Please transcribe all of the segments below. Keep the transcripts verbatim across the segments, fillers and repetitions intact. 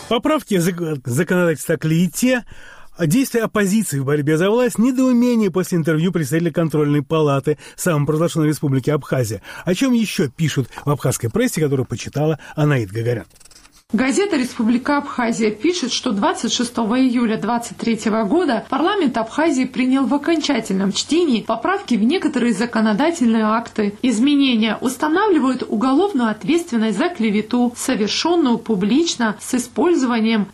Поправки законодательства о клевете, действия оппозиции в борьбе за власть, недоумение после интервью представителя контрольной палаты самопровозглашенной республики Абхазия. О чем еще пишут в абхазской прессе, которую почитала Анаит Гагарян. Газета «Республика Абхазия» пишет, что двадцать шестого июля две тысячи двадцать третьего года парламент Абхазии принял в окончательном чтении поправки в некоторые законодательные акты. Изменения устанавливают уголовную ответственность за клевету, совершенную публично с использованием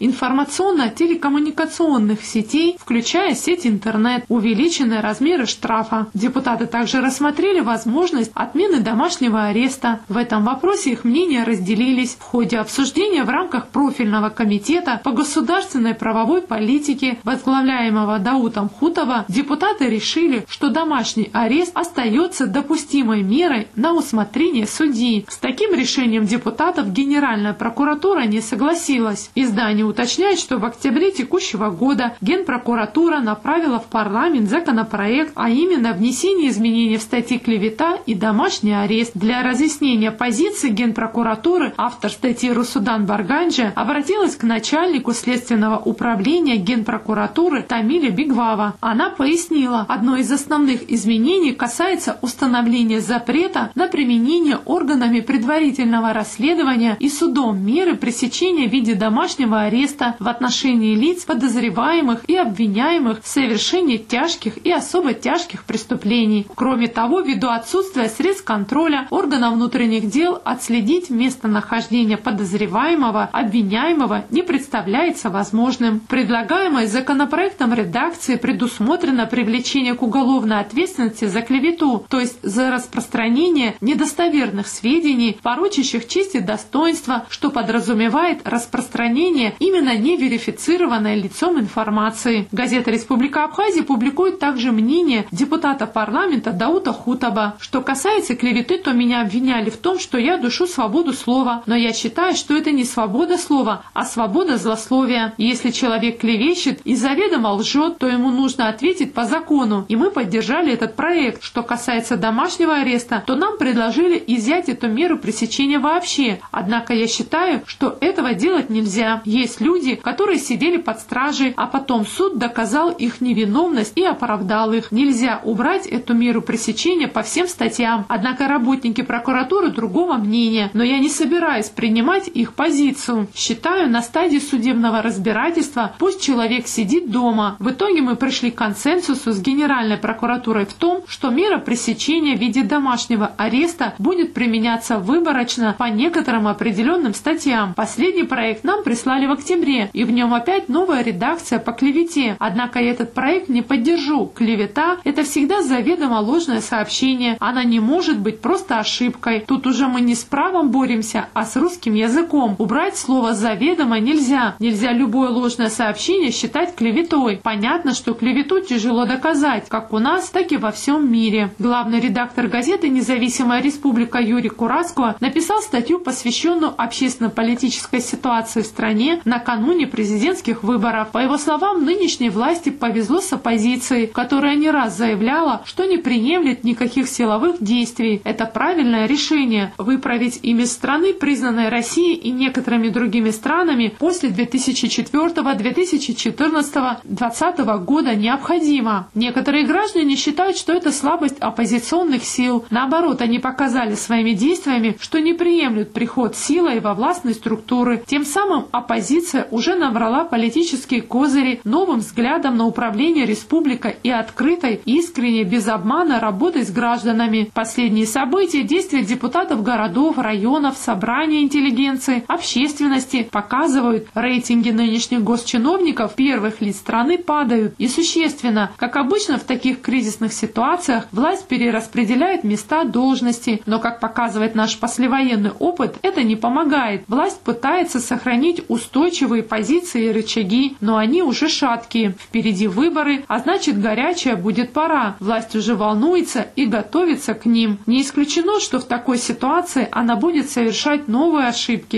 информационно-телекоммуникационных сетей, включая сеть интернет, увеличенные размеры штрафа. Депутаты также рассмотрели возможность отмены домашнего ареста. В этом вопросе их мнения разделились. В ходе обсуждения в рамках профильного комитета по государственной правовой политике, возглавляемого Даутом Хутова, депутаты решили, что домашний арест остается допустимой мерой на усмотрение судьи. С таким решением депутатов Генеральная прокуратура не согласилась. Издание уточняет, что в октябре текущего года Генпрокуратура направила в парламент законопроект, а именно внесение изменений в статьи клевета и домашний арест. Для разъяснения позиции Генпрокуратуры автор статьи Русудан Барганджи обратилась к начальнику следственного управления Генпрокуратуры Тамиле Бигвава. Она пояснила, одно из основных изменений касается установления запрета на применение органами предварительного расследования и судом меры пресечения в виде домашнего ареста в отношении лиц, подозреваемых и обвиняемых в совершении тяжких и особо тяжких преступлений. Кроме того, ввиду отсутствия средств контроля органов внутренних дел отследить местонахождение подозреваемого, обвиняемого не представляется возможным. Предлагаемой законопроектом редакции предусмотрено привлечение к уголовной ответственности за клевету, то есть за распространение недостоверных сведений, порочащих честь и достоинство, что подразумевает распространение именно неверифицированной лицом информации. Газета «Республика Абхазия» публикует также мнение депутата парламента Даута Хутаба. Что касается клеветы, то меня обвиняли в том, что я душу свободу слова, но я считаю, что это не свобода слова, а свобода злословия. Если человек клевещет и заведомо лжет, то ему нужно ответить по закону, и мы поддержали этот проект. Что касается домашнего ареста, то нам предложили изъять эту меру пресечения вообще. Однако я считаю, что этого делать нельзя. Есть люди, которые сидели под стражей, а потом суд доказал их невиновность и оправдал их. Нельзя убрать эту меру пресечения по всем статьям. Однако работники прокуратуры другого мнения, но я не собираюсь принимать их позицию. Считаю, на стадии судебного разбирательства пусть человек сидит дома. В итоге мы пришли к консенсусу с Генеральной прокуратурой в том, что мера пресечения в виде домашнего ареста будет применяться выборочно по некоторым определенным статьям. Последний проект нам прислали в октябре, и в нем опять новая редакция по клевете. Однако я этот проект не поддержу. Клевета – это всегда заведомо ложное сообщение. Она не может быть просто ошибкой. Тут уже мы не с правом боремся, а с русским языком. Убрать слово «заведомо» нельзя. Нельзя любое ложное сообщение считать клеветой. Понятно, что клевету тяжело доказать, как у нас, так и во всем мире. Главный редактор газеты «Независимая республика» Юрий Кураско написал статью, посвященную общественно-политической ситуации в стране накануне президентских выборов. По его словам, нынешней власти повезло с оппозицией, которая не раз заявляла, что не приемлет никаких силовых действий. Это правильное решение. Выправить имидж страны, признанной Россией и некоторыми другими странами после две тысячи четвёртого, две тысячи четырнадцатого, две тысячи двадцатого года необходимо. Некоторые граждане считают, что это слабость оппозиционных сил. Наоборот, они показали своими действиями, что не приемлют приход силой во властные структуры. Тем самым оппозиция уже набрала политические козыри новым взглядом на управление республикой и открытой, искренней, без обмана работой с гражданами. Последние события, действия депутатов городов, районов, собрания интеллигенции, общественности показывают, рейтинги нынешних госчиновников, первых лиц страны падают. И существенно, как обычно в таких кризисных ситуациях, власть перераспределяет места должности. Но, как показывает наш послевоенный опыт, это не помогает. Власть пытается сохранить устойчивые позиции и рычаги, но они уже шаткие. Впереди выборы, а значит, горячая будет пора. Власть уже волнуется и готовится к ним. Не исключено, что в такой ситуации она будет совершать новые ошибки, которые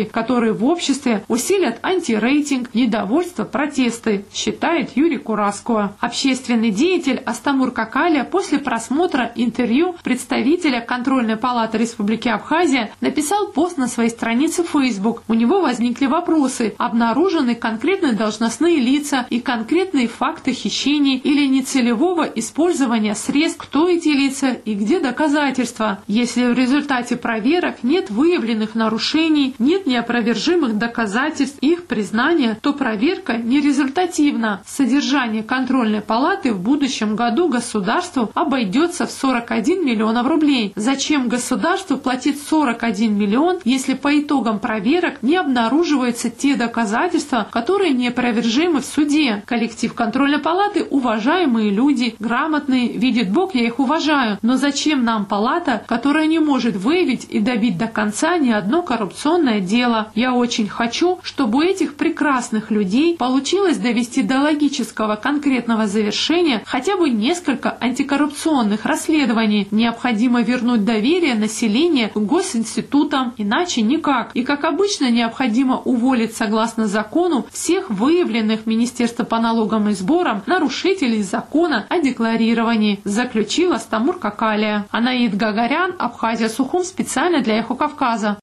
которые в обществе усилят антирейтинг, недовольство, протесты, считает Юрий Кураско. Общественный деятель Астамур Какалия после просмотра интервью представителя контрольной палаты Республики Абхазия написал пост на своей странице в Facebook. У него возникли вопросы: обнаружены конкретные должностные лица и конкретные факты хищений или нецелевого использования средств, кто эти лица и где доказательства. Если в результате проверок нет выявленных нарушений, нет неопровержимых доказательств их признания, то проверка нерезультативна. Содержание контрольной палаты в будущем году государству обойдется в сорок один миллионов рублей. Зачем государству платить сорок один миллион, если по итогам проверок не обнаруживаются те доказательства, которые неопровержимы в суде? Коллектив контрольной палаты — уважаемые люди, грамотные, видит Бог, я их уважаю. Но зачем нам палата, которая не может выявить и добить до конца ни одно коррупционное дело? Я очень хочу, чтобы у этих прекрасных людей получилось довести до логического конкретного завершения хотя бы несколько антикоррупционных расследований. Необходимо вернуть доверие населения к госинститутам, иначе никак. И, как обычно, необходимо уволить согласно закону всех выявленных Министерством по налогам и сборам нарушителей закона о декларировании, заключил Астамур Какалия. Анаид Гагарян, Абхазия, Сухум, специально для Эхо Кавказа.